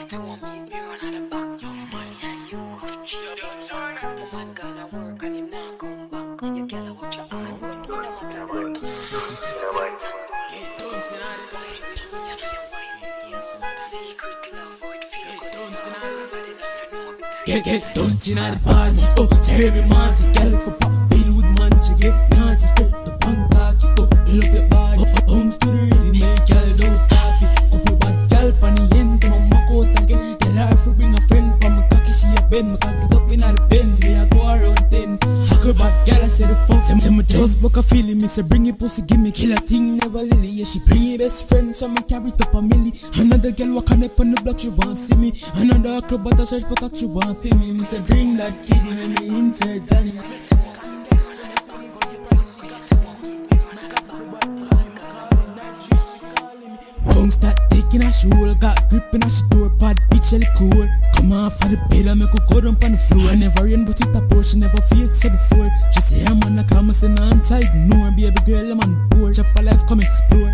to me, you run out the back. Your money and you off cheating. Woman gonna work and him not come back. You gotta watch your eye, but no matter what. Secret love, it feel good. Nobody nothing know between. Get dancing at the party. Oh, Terry Marty, girl for pop, bill with man, she get naughty, spread the pancake. Oh, pull up your body. Homes to the rhythm, make girl don't stop it. Couple bad girl pan the end, mama coat again. Tell her if bring a friend from my cocky, she a bend. My cocky up in the Benz, we a go around 10. Hacker bad girl, I say the fuck. Say me just book a feeling, me say bring it pussy, give me killer thing, never lily. Yeah, she bring her best friend, so me carry it up a milli. Another girl walking up on the block, she want see me. Another acrobat a search for cock, she want feel me. Me say bring that kitty, me insert Johnny. Don't start taking a shoulder, got grip in a store pad, bitch, elle cool. Come off for the bed, I make her go down on the floor. I never rain, but it a pour, she never feel so before. She say, I'm on the come, I say, nah, I'm tight, no, baby girl, I'm on board. Chop a life, come explore.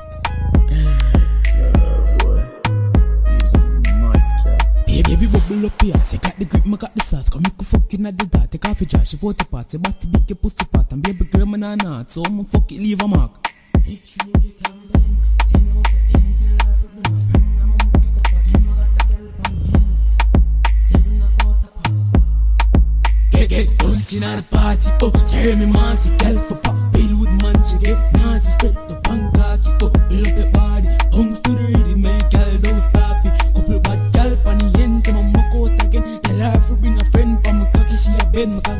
Baby bubble up here, say got the grip, me got the sauce. Come make a fucking at the dot, take off your jaw, she vote the part. Say body big, your pussy part, and baby girl, man, I'm not. So I'ma fuck it, leave a mark. Make sure you tell them, 10 out of 10, tell her for my friend. I'ma make it up again, I got the girl on hands. 7 1/4 past. Get dancing at the party, oh, Jeremy Marty, girl for pop, bill with man, she get naughty, spread the pancake, oh, build up your body, homes to the rhythm, make girl don't stop it. Couple bad girl pan the end, mama coat again. Tell her if bring a friend from my cocky, she a bend, my cocky